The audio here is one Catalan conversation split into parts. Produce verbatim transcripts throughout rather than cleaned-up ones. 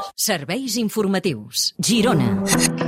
Serveis informatius. Girona.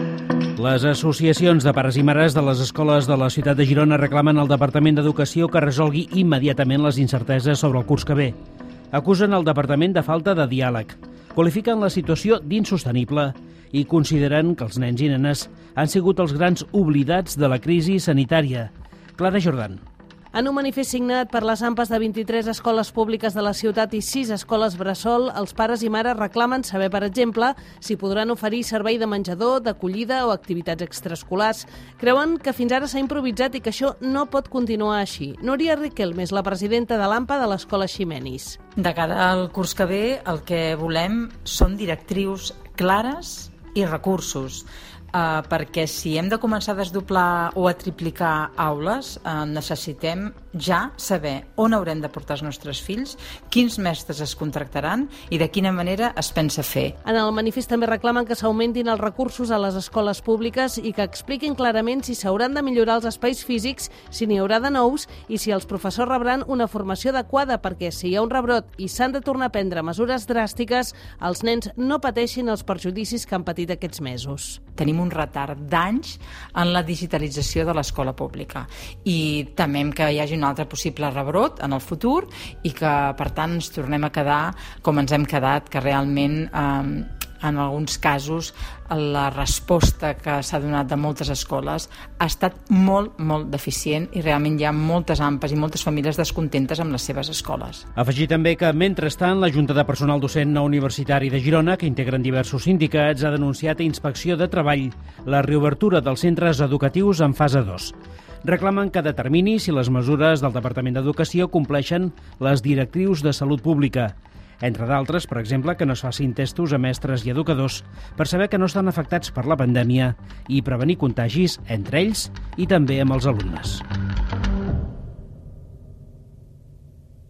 Les associacions de pares i mares de les escoles de la ciutat de Girona reclamen al Departament d'Educació que resolgui immediatament les incerteses sobre el curs que ve. Acusen el Departament de falta de diàleg, qualifiquen la situació d'insostenible i consideren que els nens i nenes han sigut els grans oblidats de la crisi sanitària. Clara Jordan. En un manifest signat per les AMPAs de vint-i-tres escoles públiques de la ciutat i sis escoles bressol, els pares i mares reclamen saber, per exemple, si podran oferir servei de menjador, d'acollida o activitats extraescolars. Creuen que fins ara s'ha improvisat i que això no pot continuar així. Núria Riquelme és la presidenta de l'AMPA de l'escola Ximenis. De cara al curs que ve, el que volem són directrius clares i recursos. Uh, perquè si hem de començar a desdoblar o a triplicar aules, uh, necessitem ja saber on haurem de portar els nostres fills, quins mestres es contractaran i de quina manera es pensa fer. En el manifest també reclamen que s'augmentin els recursos a les escoles públiques i que expliquin clarament si s'hauran de millorar els espais físics, si n'hi haurà de nous i si els professors rebran una formació adequada, perquè si hi ha un rebrot i s'han de tornar a prendre mesures dràstiques, els nens no pateixin els perjudicis que han patit aquests mesos. Tenim un retard d'anys en la digitalització de l'escola pública i temem que hi hagi un altre possible rebrot en el futur i que, per tant, ens tornem a quedar com ens hem quedat, que realment eh, en alguns casos la resposta que s'ha donat de moltes escoles ha estat molt, molt deficient i realment hi ha moltes AMPAs i moltes famílies descontentes amb les seves escoles. Afegir també que, mentrestant, la Junta de Personal Docent no universitari de Girona, que integren diversos sindicats, ha denunciat a Inspecció de Treball la reobertura dels centres educatius en fase dos. Reclamen que determini si les mesures del Departament d'Educació compleixen les directrius de salut pública. Entre d'altres, per exemple, que no es facin testos a mestres i educadors per saber que no estan afectats per la pandèmia i prevenir contagis entre ells i també amb els alumnes.